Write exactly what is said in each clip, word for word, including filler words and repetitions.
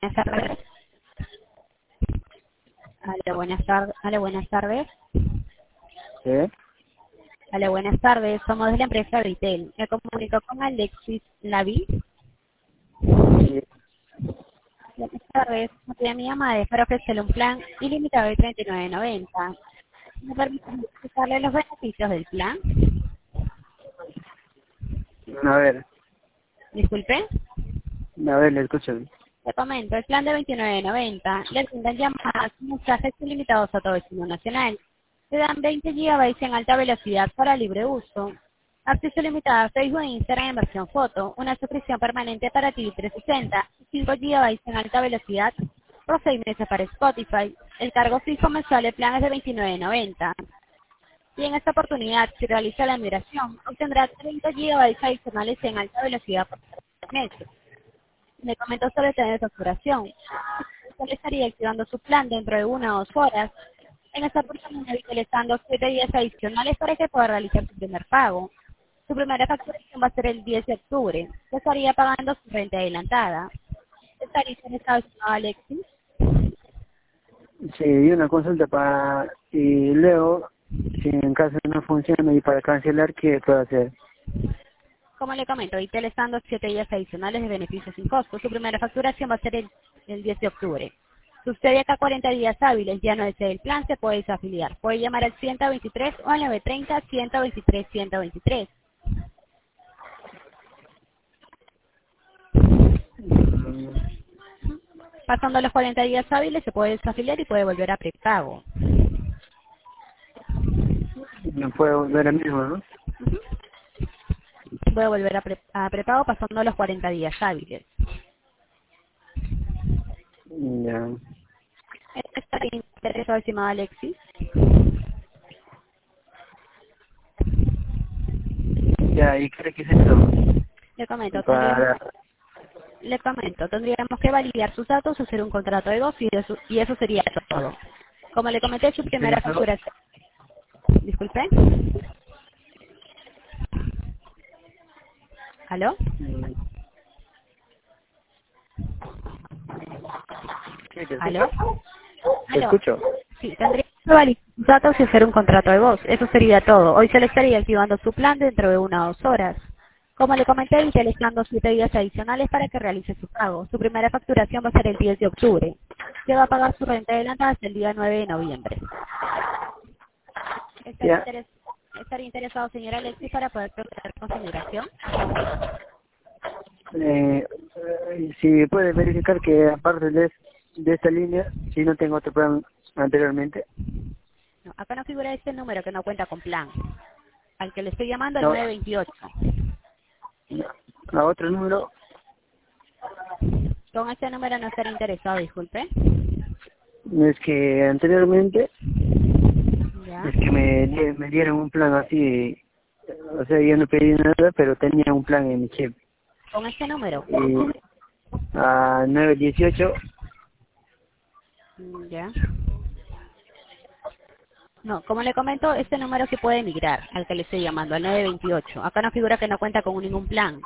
Buenas tardes. Hola, buenas tardes. Hola, buenas tardes. ¿Sí? Hola, buenas tardes. Somos de la empresa Vitel. Me comunico con Alexis Laví. Sí. Buenas tardes. Motivo de mi llamada es para ofrecerle un plan ilimitado de treinta y nueve noventa. ¿Me permite explicarle los beneficios del plan? A ver, Disculpe. a ver, le escucho. Le comento, el plan de veintinueve noventa le brindan llamadas y mensajes ilimitados a todo el mundo nacional. Le dan veinte gigabytes en alta velocidad para libre uso. Acceso limitado a Facebook e Instagram en versión foto. Una suscripción permanente para T V trescientos sesenta. cinco gigabytes en alta velocidad por seis meses para Spotify. El cargo fijo mensual del plan es de veintinueve noventa. Y en esta oportunidad, si realiza la migración, obtendrá treinta gigabytes adicionales en alta velocidad por seis meses. Me comentó sobre tener facturación. Usted le estaría activando su plan dentro de una o dos horas. En esta oportunidad, utilizando siete días adicionales para que pueda realizar su primer pago. Su primera facturación va a ser el diez de octubre. Se estaría pagando su renta adelantada. ¿Estaría interesado, estimado Alexis? Sí, y una consulta para... Y luego, si en caso no funciona y para cancelar, ¿qué puedo hacer? Como le comento, Vitel está dando siete días adicionales de beneficios sin costo. Su primera facturación va a ser el, el diez de octubre. Si usted de acá a cuarenta días hábiles ya no desea el plan, se puede desafiliar. Puede llamar al ciento veintitrés o al nueve treinta, ciento veintitrés, ciento veintitrés. Mm, Pasando los cuarenta días hábiles, se puede desafiliar y puede volver a prepago. No puedo volver al mismo, ¿no? Puede volver a, pre- a prepago pasando los cuarenta días hábiles. Ya. ¿Está interesado, estimado Alexis? Ya, ¿y qué requisitos? Le comento, tendríamos Para... Le comento, tendríamos que validar sus datos, hacer un contrato de voz y eso, y eso sería todo. Como le comenté, su Sí, primera ¿no? facturación. Disculpe. ¿Aló? Mm, Sí, te escucho. ¿Aló? Te ¿Aló? escucho. Sí, tendríamos que validar sus datos y hacer un contrato de voz. Eso sería todo. Hoy se le estaría activando su plan dentro de una o dos horas. Como le comenté, y le están dando siete días adicionales para que realice su pago. Su primera facturación va a ser el diez de octubre. Se va a pagar su renta adelantada hasta el día nueve de noviembre. ¿Estaría, Ya. interes- estaría interesado, señora Alexis, para poder proceder con su migración? Eh, eh, si puedes verificar que aparte de, de esta línea, si no tengo otro plan anteriormente. No, acá no figura este número que no cuenta con plan. Al que le estoy llamando, el No, nueve veintiocho. no, a otro número. Con este número no estaría interesado, disculpe. Es que anteriormente Ya. es que me, di- me dieron un plan así, o sea, yo no pedí nada, pero tenía un plan en mi chip. Con este número. Y a nueve dieciocho, Mm, Ya. No, como le comento, este número se puede migrar al que le estoy llamando, al nueve veintiocho. Acá no figura que no cuenta con ningún plan.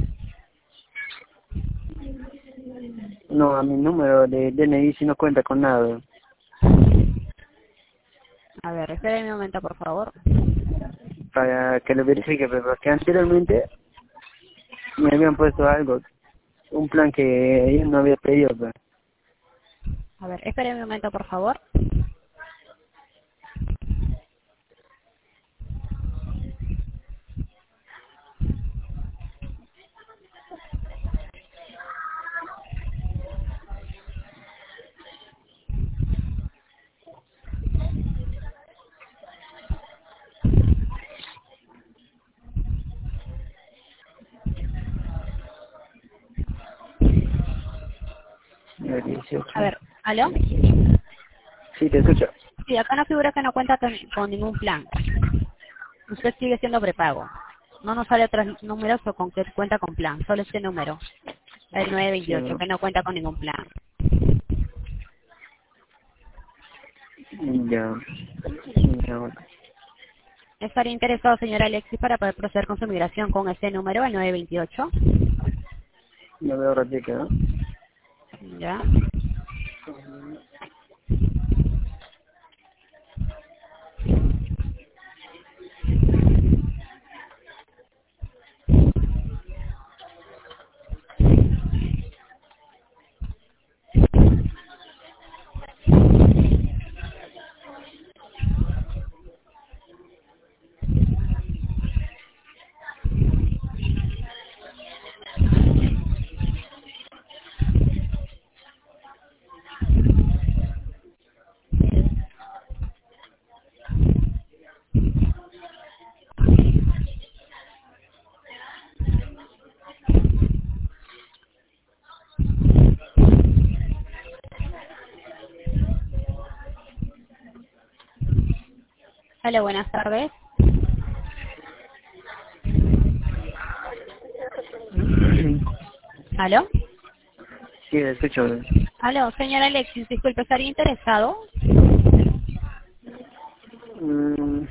no, a mi número de D N I si no cuenta con nada, A ver, espere un momento, por favor. para que lo verifique, pero porque anteriormente me habían puesto algo, un plan que yo no había pedido, pues. A ver, espere un momento, por favor. nueve dieciocho. A ver, ¿aló? Sí, te escucho. Sí, acá no figura que no cuenta con, con ningún plan. Usted sigue siendo prepago. No nos sale otros números o con que cuenta con plan. Solo este número, el nueve Sí, veintiocho, ¿no? que no cuenta con ningún plan. Ya. Ya, bueno. ¿Estaría interesado, señora Alexis, para poder proceder con su migración con este número, el nueve veintiocho? Lo veo rápido, ¿no? Ya. Hola, buenas tardes. ¿Aló? Sí, le escucho. Aló, señor Alexis, disculpe, ¿estaría interesado? Mm,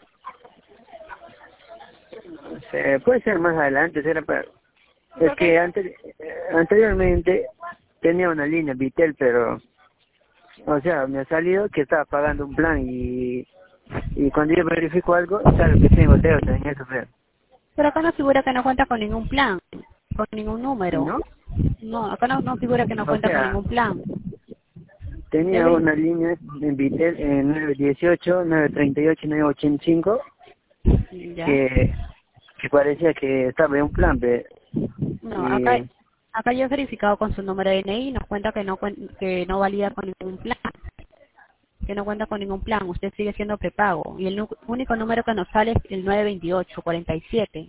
se puede ser más adelante, será para... Es que antes, anteriormente tenía una línea Vitel, pero... O sea, me ha salido que estaba pagando un plan y... Y cuando yo verifico algo, sale que tengo deuda en eso, pero... Pero acá no figura que no cuenta con ningún plan, con ningún número. ¿No? No, acá no, no figura que no O cuenta con sea, ningún plan. tenía Debe... una línea en Vitel en nueve dieciocho, nueve treinta y ocho, nueve ochenta y cinco Ya. que, que parecía que estaba en un plan, pero... No, acá, Y... acá yo he verificado con su número de N I y nos cuenta que no cuen- que no valida con ningún plan, que no cuenta con ningún plan. Usted sigue siendo prepago y el nu- único número que nos sale es el nueve veintiocho, cuarenta y siete.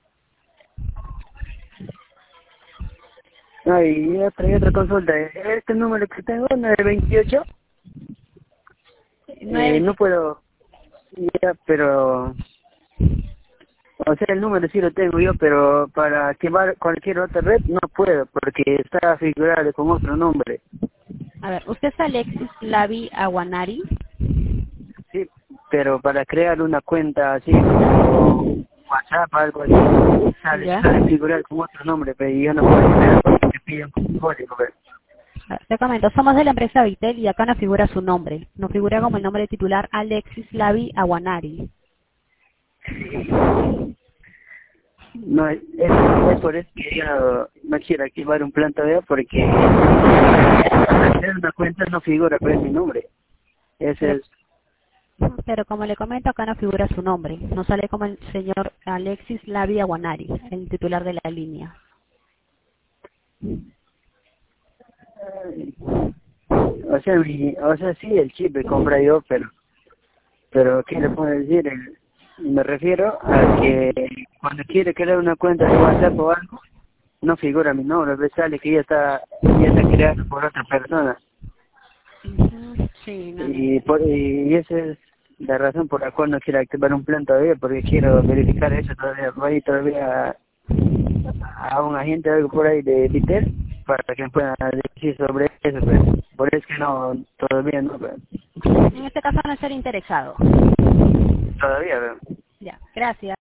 No, y otra, y otra consulta. Este número que tengo, nueve veintiocho, eh, no nueve veintiocho. puedo... Ya, pero... O sea, el número sí lo tengo yo, pero para activar cualquier otra red no puedo, porque está figurado con otro nombre. A ver, ¿usted es Alexis Lavi Aguanari? Sí, pero para crear una cuenta así como WhatsApp, algo así, sale, Ya. sale figurado con otro nombre, pero yo no puedo crear porque me piden un código. Pero... A ver, te comento, somos de la empresa Vitel y acá no figura su nombre. Nos figura como el nombre titular Alexis Lavi Aguanari. No, es, es por eso que yo no quiero activar un plan todavía, porque para hacer una cuenta no figura pues mi nombre. Ese Pero, es... pero como le comento, acá no figura su nombre. Nos sale como el señor Alexis Lavi Aguanari, el titular de la línea. O sea, mi, o sea, sí, el chip me compra yo, pero... Pero, ¿qué le puedo decir? El, me refiero a que cuando quiere crear una cuenta de WhatsApp o algo, no figura mi nombre, me sale que ya está, ya está creado por otra persona. Ujú, sí, no, no. Y, por, y esa es la razón por la cual no quiero activar un plan todavía, porque quiero verificar eso todavía. Voy todavía a, a un agente o algo por ahí de Vitel para que me pueda decir sobre eso, pero por eso es que no, todavía no, pero En este caso no estar interesado. todavía, pero Ya, gracias.